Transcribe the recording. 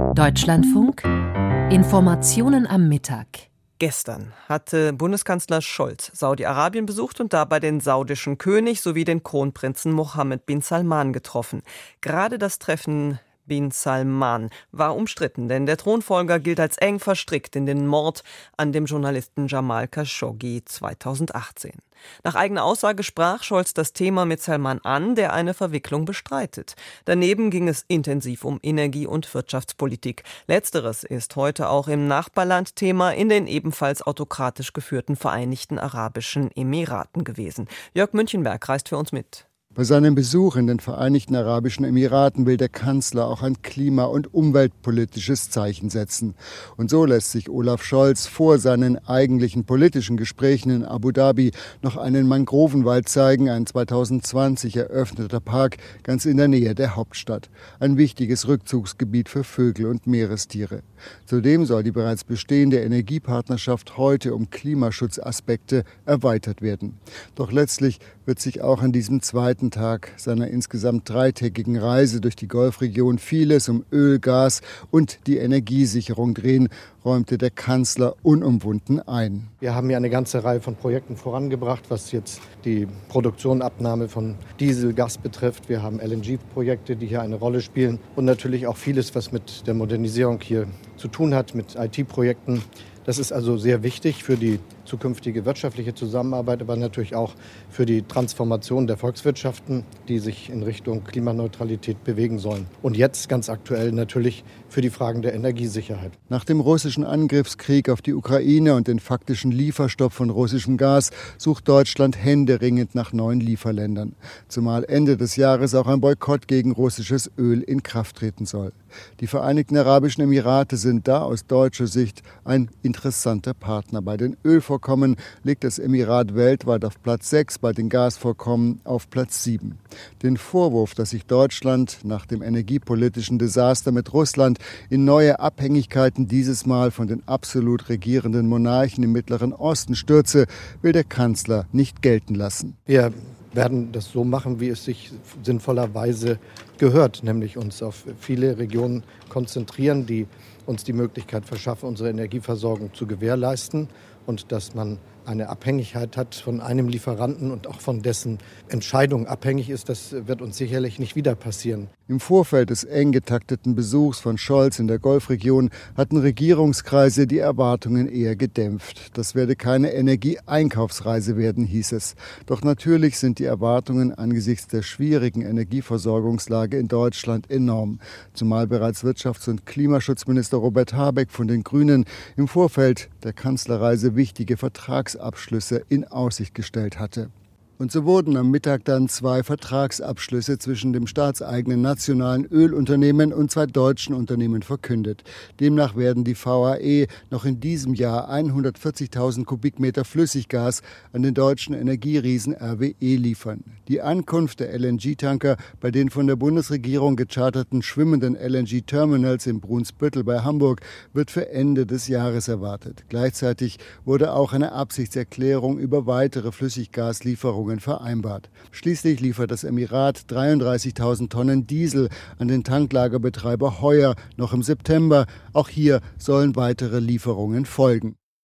Deutschlandfunk Informationen am Mittag. Gestern hatte Bundeskanzler Scholz Saudi-Arabien besucht und dabei den saudischen König sowie den Kronprinzen Mohammed bin Salman getroffen. Gerade das Treffen bin Salman war umstritten, denn der Thronfolger gilt als eng verstrickt in den Mord an dem Journalisten Jamal Khashoggi 2018. Nach eigener Aussage sprach Scholz das Thema mit Salman an, der eine Verwicklung bestreitet. Daneben ging es intensiv um Energie- und Wirtschaftspolitik. Letzteres ist heute auch im Nachbarland Thema in den ebenfalls autokratisch geführten Vereinigten Arabischen Emiraten gewesen. Jörg Münchenberg reist für uns mit. Bei seinem Besuch in den Vereinigten Arabischen Emiraten will der Kanzler auch ein klima- und umweltpolitisches Zeichen setzen. Und so lässt sich Olaf Scholz vor seinen eigentlichen politischen Gesprächen in Abu Dhabi noch einen Mangrovenwald zeigen, ein 2020 eröffneter Park ganz in der Nähe der Hauptstadt. Ein wichtiges Rückzugsgebiet für Vögel und Meerestiere. Zudem soll die bereits bestehende Energiepartnerschaft heute um Klimaschutzaspekte erweitert werden. Doch letztlich wird sich auch an diesem zweiten Tag seiner insgesamt dreitägigen Reise durch die Golfregion vieles um Öl, Gas und die Energiesicherung drehen, räumte der Kanzler unumwunden ein. Wir haben ja eine ganze Reihe von Projekten vorangebracht, was jetzt die Produktion, Abnahme von Diesel, Gas betrifft. Wir haben LNG-Projekte, die hier eine Rolle spielen und natürlich auch vieles, was mit der Modernisierung hier zu tun hat, mit IT-Projekten. Das ist also sehr wichtig für die zukünftige wirtschaftliche Zusammenarbeit, aber natürlich auch für die Transformation der Volkswirtschaften, die sich in Richtung Klimaneutralität bewegen sollen. Und jetzt ganz aktuell natürlich für die Fragen der Energiesicherheit. Nach dem russischen Angriffskrieg auf die Ukraine und den faktischen Lieferstopp von russischem Gas sucht Deutschland händeringend nach neuen Lieferländern. Zumal Ende des Jahres auch ein Boykott gegen russisches Öl in Kraft treten soll. Die Vereinigten Arabischen Emirate sind da aus deutscher Sicht ein interessanter Partner. Bei den Ölvorkommen liegt das Emirat weltweit auf Platz 6, bei den Gasvorkommen auf Platz 7. Den Vorwurf, dass sich Deutschland nach dem energiepolitischen Desaster mit Russland in neue Abhängigkeiten dieses Mal von den absolut regierenden Monarchen im Mittleren Osten stürze, will der Kanzler nicht gelten lassen. Wir werden das so machen, wie es sich sinnvollerweise gehört, nämlich uns auf viele Regionen konzentrieren, die uns die Möglichkeit verschaffen, unsere Energieversorgung zu gewährleisten und dass man eine Abhängigkeit hat von einem Lieferanten und auch von dessen Entscheidung abhängig ist, das wird uns sicherlich nicht wieder passieren. Im Vorfeld des eng getakteten Besuchs von Scholz in der Golfregion hatten Regierungskreise die Erwartungen eher gedämpft. Das werde keine Energieeinkaufsreise werden, hieß es. Doch natürlich sind die Erwartungen angesichts der schwierigen Energieversorgungslage in Deutschland enorm. Zumal bereits Wirtschafts- und Klimaschutzminister Robert Habeck von den Grünen im Vorfeld der Kanzlerreise wichtige Vertragsabschlüsse in Aussicht gestellt hatte. Und so wurden am Mittag dann 2 Vertragsabschlüsse zwischen dem staatseigenen nationalen Ölunternehmen und 2 deutschen Unternehmen verkündet. Demnach werden die VAE noch in diesem Jahr 140.000 Kubikmeter Flüssiggas an den deutschen Energieriesen RWE liefern. Die Ankunft der LNG-Tanker bei den von der Bundesregierung gecharterten schwimmenden LNG-Terminals in Brunsbüttel bei Hamburg wird für Ende des Jahres erwartet. Gleichzeitig wurde auch eine Absichtserklärung über weitere Flüssiggaslieferungen vereinbart. Schließlich liefert das Emirat 33.000 Tonnen Diesel an den Tanklagerbetreiber Heuer noch im September. Auch hier sollen weitere Lieferungen folgen.